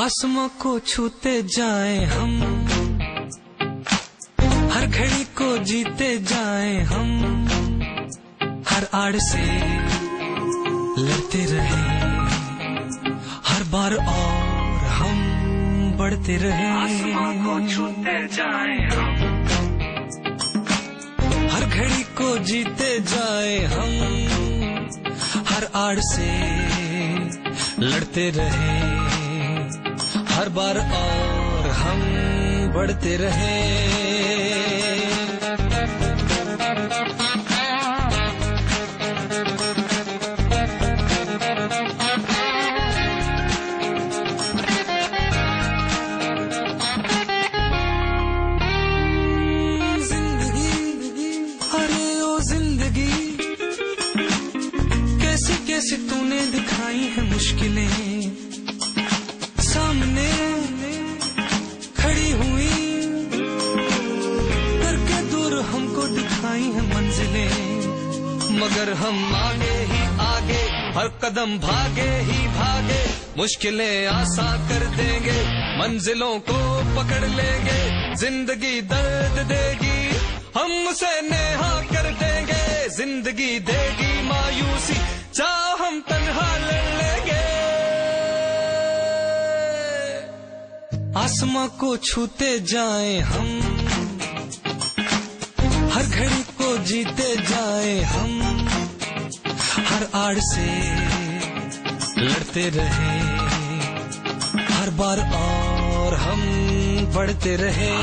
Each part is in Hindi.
आसमां को छूते जाए हम, हर घड़ी को जीते जाए हम, हर आड़ से लड़ते रहे, हर बार और हम बढ़ते रहे। आसमां को छूते जाए हम, हर घड़ी को जीते जाए हम, हर आड़ से लड़ते रहे, हर बार और हम बढ़ते रहे। जिंदगी, अरे ओ जिंदगी, कैसी कैसी तूने दिखाई है मुश्किलें, सामने खड़ी हुई करके दूर हमको दिखाई है मंजिलें, मगर हम आगे ही आगे हर कदम भागे ही भागे, मुश्किलें आसान कर देंगे, मंजिलों को पकड़ लेंगे। जिंदगी दर्द देगी, हम उसे नेहा कर देंगे, जिंदगी देगी मायूसी, चाह हम तन्हा लड़ लेंगे। आसमां को छूते जाए हम, हर घड़ी को जीते जाए हम, हर आड़ से लड़ते रहे, हर बार और हम बढ़ते रहे।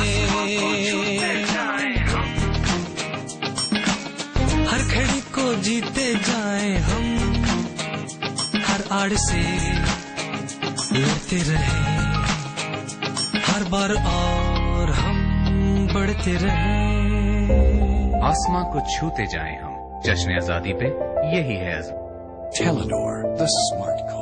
हर घड़ी को जीते जाए हम, हर आड़ से लड़ते रहे, हर बार और हम बढ़ते रहे। आसमां को छूते जाएं हम, जश्न आजादी पे यही है। Telenor, the smart car.